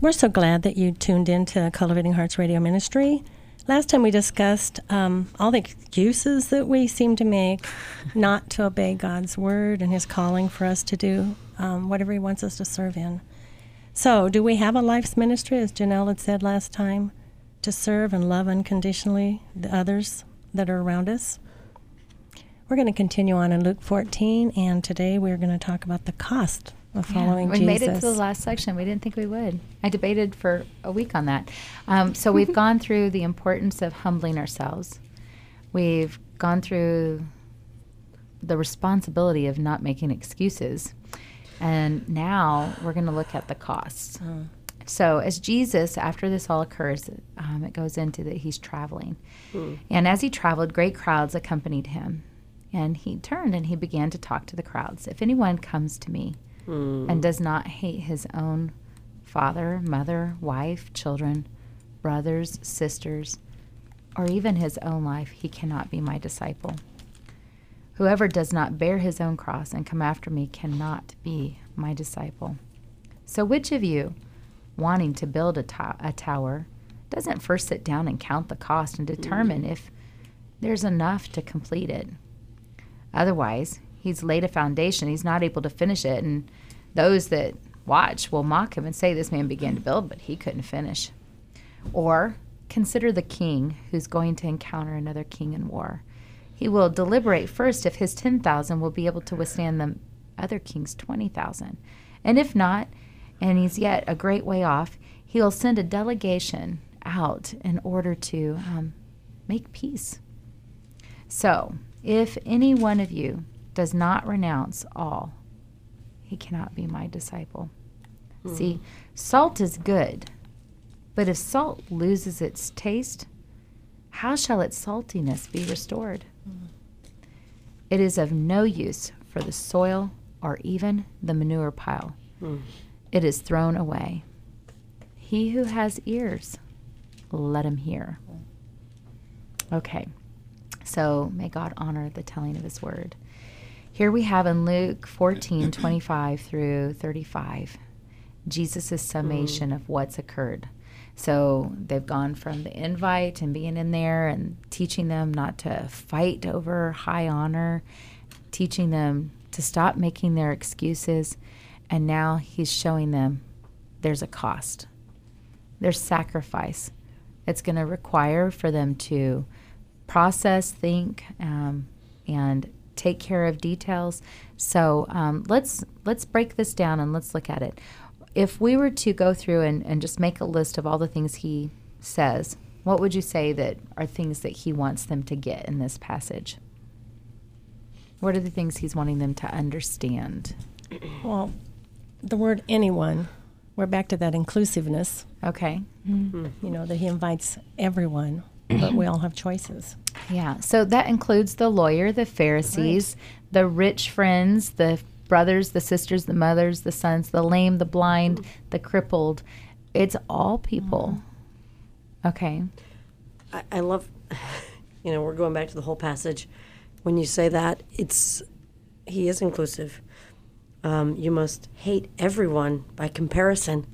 We're so glad that you tuned in to Cultivating Hearts Radio Ministry. Last time we discussed all the excuses that we seem to make not to obey God's word and his calling for us to do whatever he wants us to serve in. So, do we have a life's ministry, as Janelle had said last time, to serve and love unconditionally the others that are around us? We're going to continue on in Luke 14, and today we're going to talk about the cost of following Jesus. We made it to the last section. We didn't think we would. I debated for a week on that. So we've gone through the importance of humbling ourselves. We've gone through the responsibility of not making excuses. And now we're going to look at the costs. So as Jesus, after this all occurs, it goes into that he's traveling. And as he traveled, great crowds accompanied him. And he turned and he began to talk to the crowds. If anyone comes to me and does not hate his own father, mother, wife, children, brothers, sisters, or even his own life, he cannot be my disciple. Whoever does not bear his own cross and come after me cannot be my disciple. So which of you, wanting to build a tower, doesn't first sit down and count the cost and determine if there's enough to complete it? Otherwise, he's laid a foundation, he's not able to finish it, and those that watch will mock him and say, this man began to build, but he couldn't finish. Or consider the king who's going to encounter another king in war. He will deliberate first if his 10,000 will be able to withstand the other king's 20,000. And if not, and he's yet a great way off, he'll send a delegation out in order to make peace. So, if any one of you does not renounce all, he cannot be my disciple. See, salt is good, but if salt loses its taste, how shall its saltiness be restored? It is of no use for the soil or even the manure pile. It is thrown away. He who has ears, let him hear. Okay, so may God honor the telling of his word. Here we have in Luke 14:25 through 35, Jesus' summation of what's occurred. So they've gone from the invite and being in there and teaching them not to fight over high honor, teaching them to stop making their excuses, and now he's showing them there's a cost. There's sacrifice. It's going to require for them to process, think, and take care of details. So let's break this down and let's look at it. If we were to go through and just make a list of all the things he says, what would you say that are things that he wants them to get in this passage? What are the things he's wanting them to understand? Well, the word anyone, we're back to that inclusiveness. Okay. You know, that he invites everyone, but we all have choices. Yeah, so that includes the lawyer, the Pharisees, the rich friends, the brothers, the sisters, the mothers, the sons, the lame, the blind, the crippled. It's all people. Okay. I love, we're going back to the whole passage. When you say that, he is inclusive. You must hate everyone by comparison.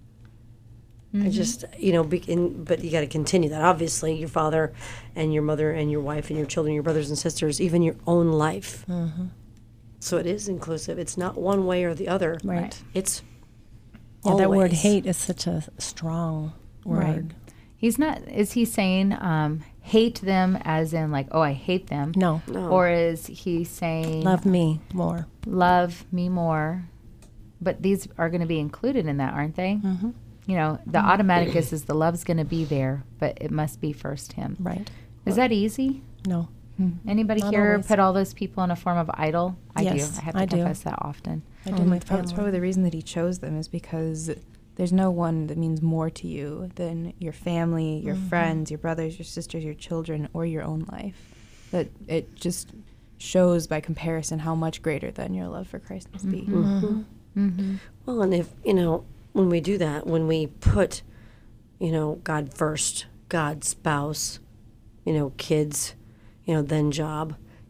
I just, but you got to continue that. Obviously, your father and your mother and your wife and your children, your brothers and sisters, even your own life. So it is inclusive. It's not one way or the other. Right. It's always. That word hate is such a strong word. Right. He's not, is he saying hate them as in like, oh, I hate them? No. Or is he saying love me more? Love me more. But these are going to be included in that, aren't they? The automatic is the love's going to be there, but it must be first him. Right. Is that easy? No. Anybody Not here always. put all those people in a form of idol? I Yes, do. I have I to do. confess that often. I do my It's family. probably the reason that he chose them is because there's no one that means more to you than your family, your friends, your brothers, your sisters, your children, or your own life. That it just shows by comparison how much greater than your love for Christ must be. Well, and if, when we do that, when we put, God first, God, spouse, kids, then job,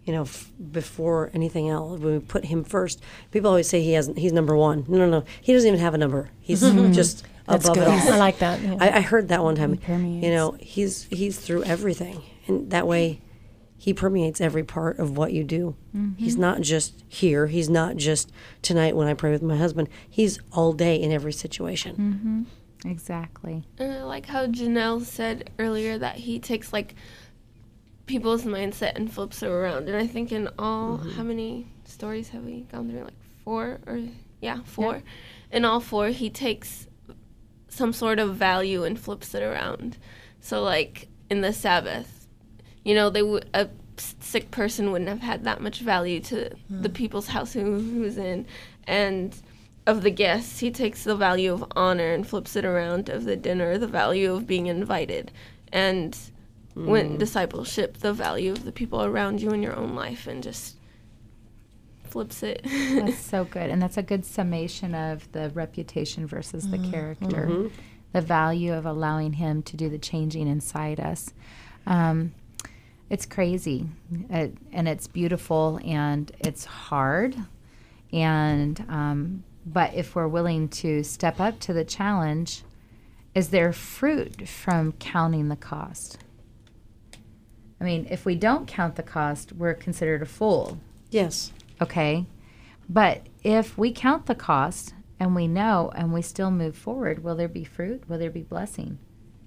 before anything else. When we put him first, people always say he's number one. No. He doesn't even have a number. He's just That's above good. it all. I like that. Yeah. I heard that one time. He permeates. He's through everything, and that way, he permeates every part of what you do. He's not just here. He's not just tonight when I pray with my husband. He's all day in every situation. Exactly. And I like how Janelle said earlier that he takes like people's mindset and flips it around. And I think in all, how many stories have we gone through? Like 4 or four. Yeah. In all 4, he takes some sort of value and flips it around. So like in the Sabbath, a sick person wouldn't have had that much value to the people's house who was in. And of the guests, he takes the value of honor and flips it around. Of the dinner, the value of being invited. And when discipleship, the value of the people around you in your own life, and just flips it. That's so good. And that's a good summation of the reputation versus the character. The value of allowing him to do the changing inside us. It's crazy, and it's beautiful, and it's hard. And but if we're willing to step up to the challenge, is there fruit from counting the cost? I mean, if we don't count the cost, we're considered a fool. Yes. Okay? But if we count the cost and we know and we still move forward, will there be fruit? Will there be blessing?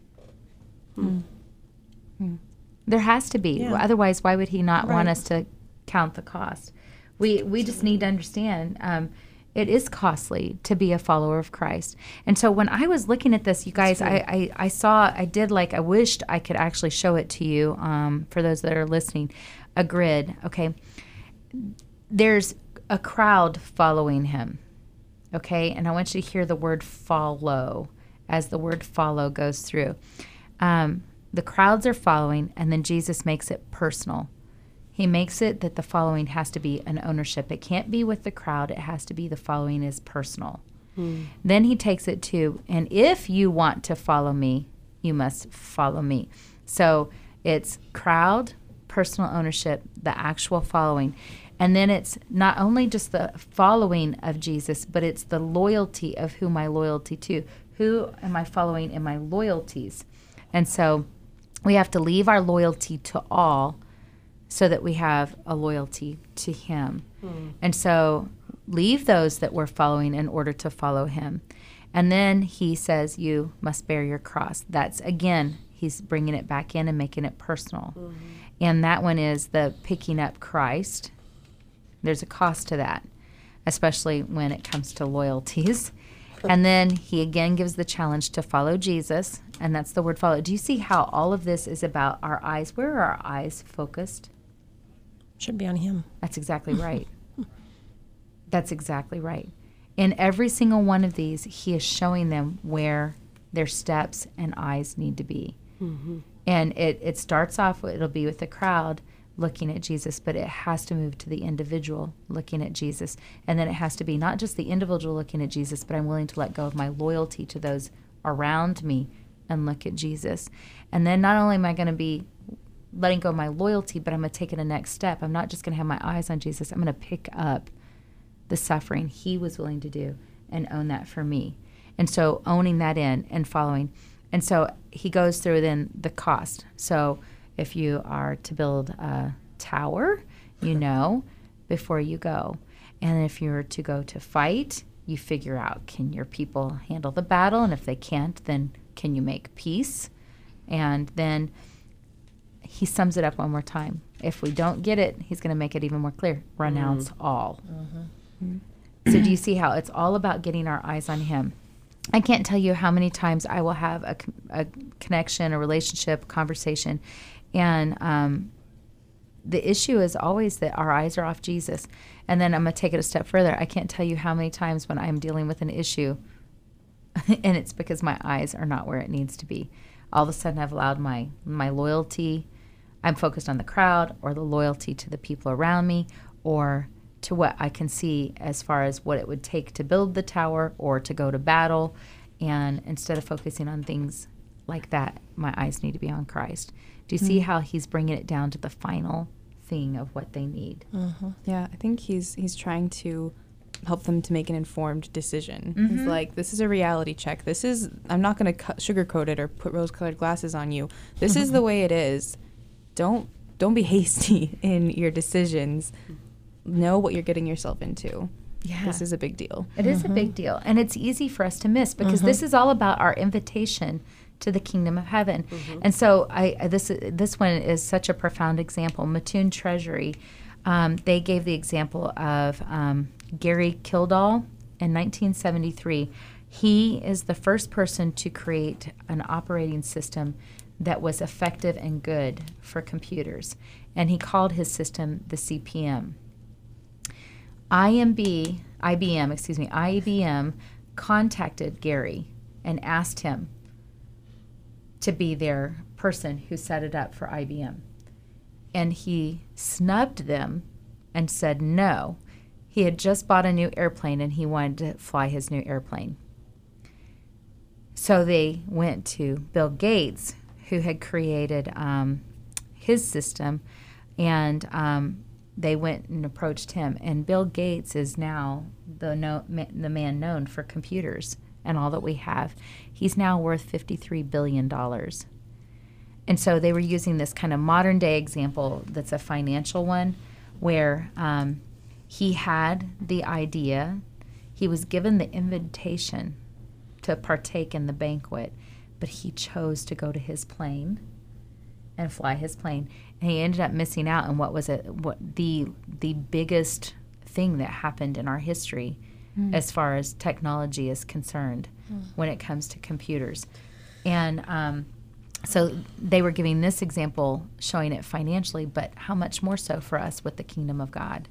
There has to be. Yeah. Otherwise, why would he not want Right. us to count the cost? We just need to understand it is costly to be a follower of Christ. And so when I was looking at this, you guys, I wished I could actually show it to you for those that are listening, a grid, okay? There's a crowd following him, okay? And I want you to hear the word follow as the word follow goes through. The crowds are following, and then Jesus makes it personal. He makes it that the following has to be an ownership. It can't be with the crowd. It has to be the following is personal. Then he takes it to, and if you want to follow me, you must follow me. So it's crowd, personal ownership, the actual following. And then it's not only just the following of Jesus, but it's the loyalty of who my loyalty to. Who am I following in my loyalties? And so we have to leave our loyalty to all so that we have a loyalty to him. And so leave those that we're following in order to follow him. And then he says, you must bear your cross. That's, again, he's bringing it back in and making it personal. And that one is the picking up Christ. There's a cost to that, especially when it comes to loyalties. And then he again gives the challenge to follow Jesus, and that's the word follow. Do you see how all of this is about our eyes? Where are our eyes focused? Should be on him. That's exactly right. That's exactly right. In every single one of these, he is showing them where their steps and eyes need to be. And it starts off, it'll be with the crowd looking at Jesus, but it has to move to the individual looking at Jesus. And then it has to be not just the individual looking at Jesus, but I'm willing to let go of my loyalty to those around me and look at Jesus. And then not only am I going to be letting go of my loyalty, but I'm going to take it a next step. I'm not just going to have my eyes on Jesus. I'm going to pick up the suffering he was willing to do and own that for me. And so owning that in and following. And so he goes through then the cost. So if you are to build a tower, you know before you go. And if you're to go to fight, you figure out, can your people handle the battle? And if they can't, then can you make peace? And then he sums it up one more time. If we don't get it, he's going to make it even more clear. Renounce all. So do you see how it's all about getting our eyes on him? I can't tell you how many times I will have a connection, a relationship, conversation, and the issue is always that our eyes are off Jesus. And then I'm going to take it a step further. I can't tell you how many times when I'm dealing with an issue, and it's because my eyes are not where it needs to be. All of a sudden I've allowed my loyalty, I'm focused on the crowd or the loyalty to the people around me or to what I can see as far as what it would take to build the tower or to go to battle. And instead of focusing on things like that, my eyes need to be on Christ. Do you see how he's bringing it down to the final thing of what they need. Yeah, I think he's trying to help them to make an informed decision. He's like, this is a reality check. I'm not going to sugarcoat it or put rose-colored glasses on you. This is the way it is. Don't be hasty in your decisions. Know what you're getting yourself into. Yeah. This is a big deal. It is a big deal. And it's easy for us to miss because this is all about our invitation to the kingdom of heaven. And so this one is such a profound example. Mattoon Treasury, they gave the example of Gary Kildall in 1973. He is the first person to create an operating system that was effective and good for computers. And he called his system the CP/M. IBM contacted Gary and asked him to be their person who set it up for IBM. And he snubbed them and said no. He had just bought a new airplane and he wanted to fly his new airplane. So they went to Bill Gates, who had created his system, and they went and approached him. And Bill Gates is now the man known for computers and all that we have. He's now worth $53 billion. And so they were using this kind of modern day example that's a financial one where he had the idea, he was given the invitation to partake in the banquet, but he chose to go to his plane and fly his plane. And he ended up missing out on what the biggest thing that happened in our history as far as technology is concerned when it comes to computers. And so they were giving this example, showing it financially, but how much more so for us with the kingdom of God.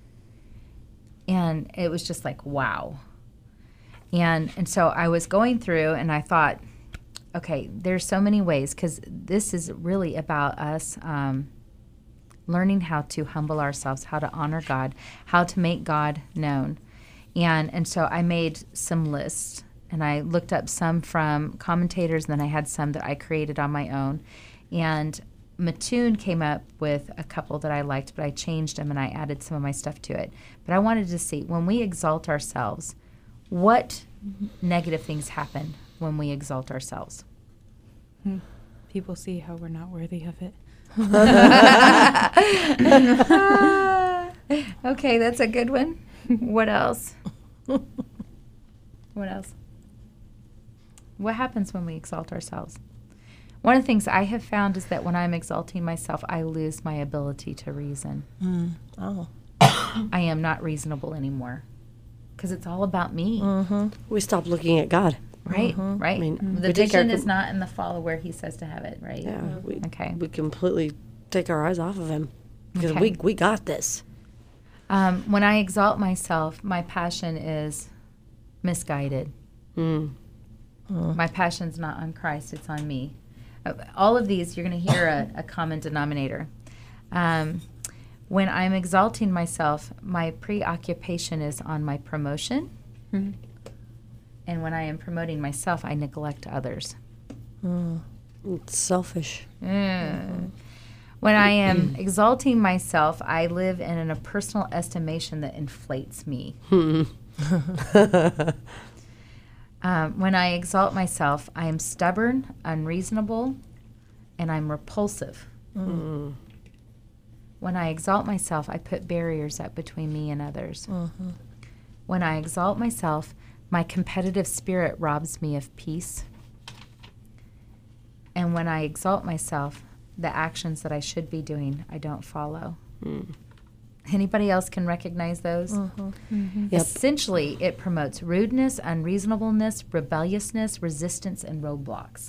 And it was just like, wow. And so I was going through and I thought, okay, there's so many ways, because this is really about us learning how to humble ourselves, how to honor God, how to make God known. And so I made some lists, and I looked up some from commentators, and then I had some that I created on my own. And Mattoon came up with a couple that I liked, but I changed them and I added some of my stuff to it. But I wanted to see, when we exalt ourselves, what negative things happen when we exalt ourselves? People see how we're not worthy of it. Okay, that's a good one. What else? What else? What happens when we exalt ourselves? One of the things I have found is that when I'm exalting myself, I lose my ability to reason. Oh. I am not reasonable anymore because it's all about me. We stop looking at God. Right, right. I mean, the we take our vision is not in the fall of where he says to have it, right? Yeah, Okay. we completely take our eyes off of him because Okay. we got this. When I exalt myself, my passion is misguided. My passion's not on Christ, it's on me. All of these, you're going to hear a common denominator. When I'm exalting myself, my preoccupation is on my promotion. And when I am promoting myself, I neglect others. It's selfish. When I am exalting myself, I live in a personal estimation that inflates me. When I exalt myself, I am stubborn, unreasonable, and I'm repulsive. When I exalt myself, I put barriers up between me and others. When I exalt myself, my competitive spirit robs me of peace. And when I exalt myself, the actions that I should be doing, I don't follow. Anybody else can recognize those? Yep. Essentially, it promotes rudeness, unreasonableness, rebelliousness, resistance, and roadblocks.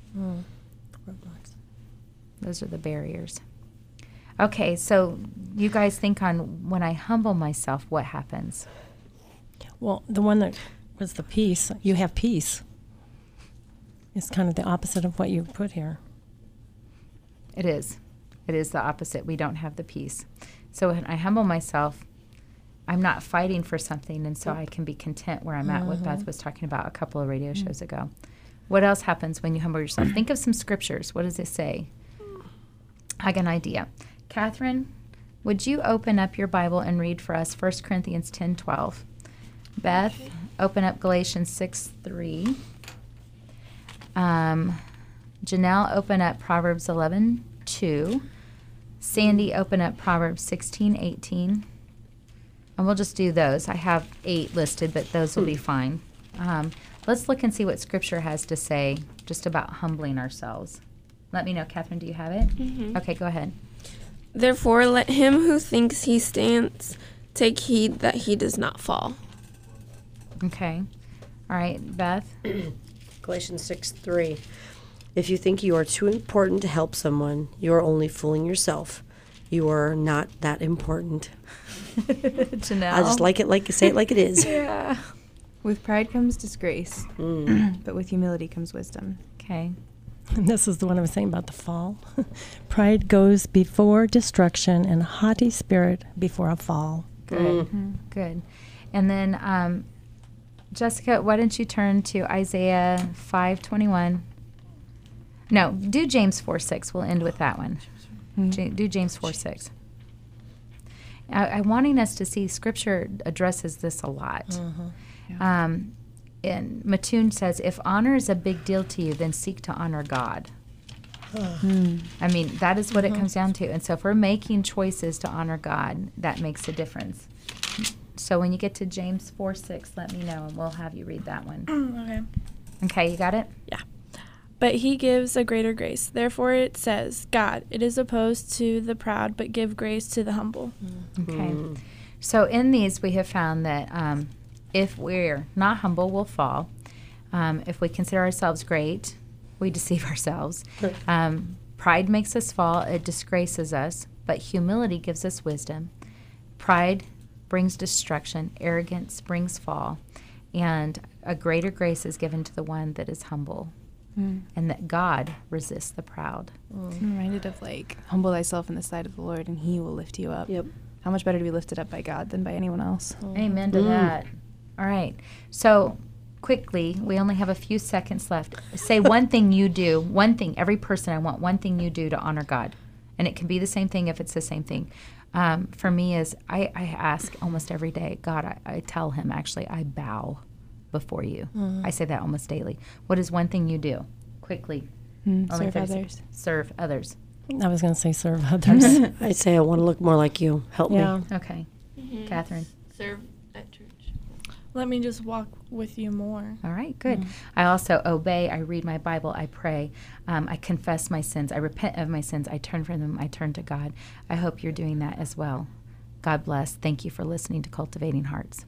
Those are the barriers. Okay, so you guys think on when I humble myself, what happens? Well, the one that was the peace, you have peace. It's kind of the opposite of what you put here. It is. It is the opposite. We don't have the peace. So when I humble myself, I'm not fighting for something, and so I can be content where I'm at, what Beth was talking about a couple of radio shows ago. What else happens when you humble yourself? Think of some scriptures. What does it say? I got an idea. Catherine, Would you open up your Bible and read for us 1 Corinthians 10:12? Beth, open up Galatians 6:3. Janelle, open up Proverbs 11:2. Sandy, open up Proverbs 16:18. And we'll just do those. I have 8 listed, but those will be fine. Let's look and see what Scripture has to say just about humbling ourselves. Let me know, Catherine, do you have it? Mm-hmm. Okay, go ahead. Therefore, let him who thinks he stands take heed that he does not fall. Okay. All right, Beth. Galatians 6:3. If you think you are too important to help someone, you are only fooling yourself. You are not that important. Janelle. I just say it like it is. Yeah. With pride comes disgrace, but with humility comes wisdom. Okay. And this is the one I was saying about the fall. Pride goes before destruction, and haughty spirit before a fall. Good. Good. And then, Jessica, why don't you turn to Isaiah 5:21? No, do James 4:6. We'll end with that one. Do James 4:6. I'm wanting us to see Scripture addresses this a lot. And Mattoon says, if honor is a big deal to you, then seek to honor God. I mean, that is what it comes down to. And so if we're making choices to honor God, that makes a difference. So when you get to James 4:6, let me know, and we'll have you read that one. Okay. Okay, you got it? Yeah. But he gives a greater grace. Therefore it says, God, it is opposed to the proud, but give grace to the humble. Okay. So in these, we have found that if we're not humble, we'll fall. If we consider ourselves great, we deceive ourselves. Pride makes us fall. It disgraces us. But humility gives us wisdom. Pride brings destruction. Arrogance brings fall. And a greater grace is given to the one that is humble. And that God resists the proud. I'm reminded of humble thyself in the sight of the Lord, and he will lift you up. Yep. How much better to be lifted up by God than by anyone else? Amen to that. All right. So quickly, we only have a few seconds left. Say one thing you do, one thing, every person, I want one thing you do to honor God. And it can be the same thing if it's the same thing. For me is I ask almost every day, God, I tell him, actually, I bow before you. I say that almost daily. What is one thing you do? Quickly. Only Serve 30 others. seconds. Serve others. I was going to say serve others. I'd say I want to look more like you. Help Yeah. me. Okay. Catherine. Serve at church. Let me just walk with you more. All right, good. I also obey. I read my Bible. I pray. I confess my sins. I repent of my sins. I turn from them. I turn to God. I hope you're doing that as well. God bless. Thank you for listening to Cultivating Hearts.